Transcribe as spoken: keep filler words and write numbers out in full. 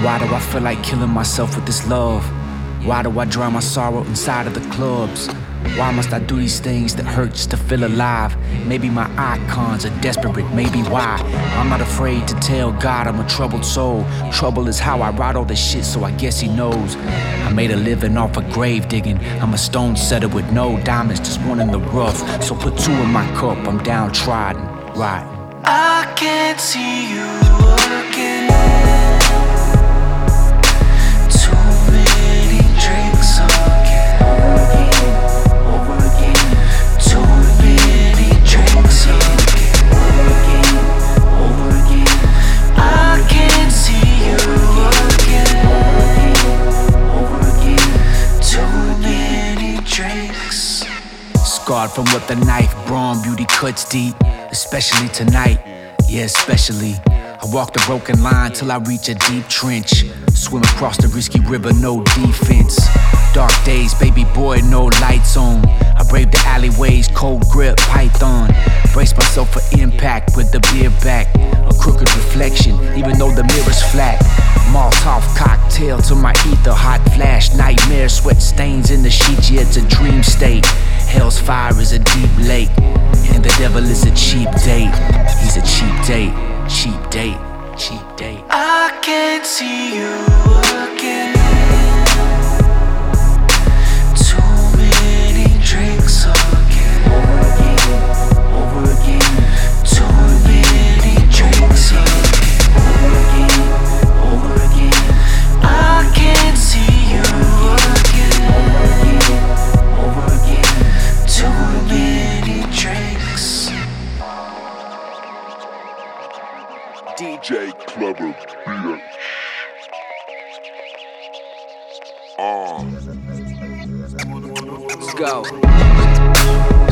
Why do I feel like killing myself with this love? Why do I drown my sorrow inside of the clubs? Why must I do these things that hurt just to feel alive? Maybe my icons are desperate, maybe why I'm not afraid to tell God I'm a troubled soul. Trouble is how I write all this shit, so I guess he knows. I made a living off of grave digging. I'm a stone setter with no diamonds, just one in the rough. So put two in my cup, I'm downtrodden, right? I can't see you again. Too many drinks again. Over again. Too many drinks again. Over again. I can't see you again. Over again. Too many drinks. Scarred from what the knife, brawn beauty cuts deep. Especially tonight, yeah, especially. I walk the broken line till I reach a deep trench. Swim across the risky river, no defense. Dark days, baby boy, no lights on. I brave the alleyways, cold grip, python. Brace myself for impact with the beer back. A crooked reflection, even though the mirror's flat. Molotov cocktail to my ether, hot flash, nightmare, sweat stains in the sheets, yeah, it's a dream state. Hell's fire is a deep lake, and the devil is a cheap date. He's a cheap date, cheap date, cheap date. I can't see you again. Too many drinks again. Over again, over again. Too many drinks again. Over again, over again. I can't see you again. Over again, too many drinks. D J Clever Beat. Uh. Let's go.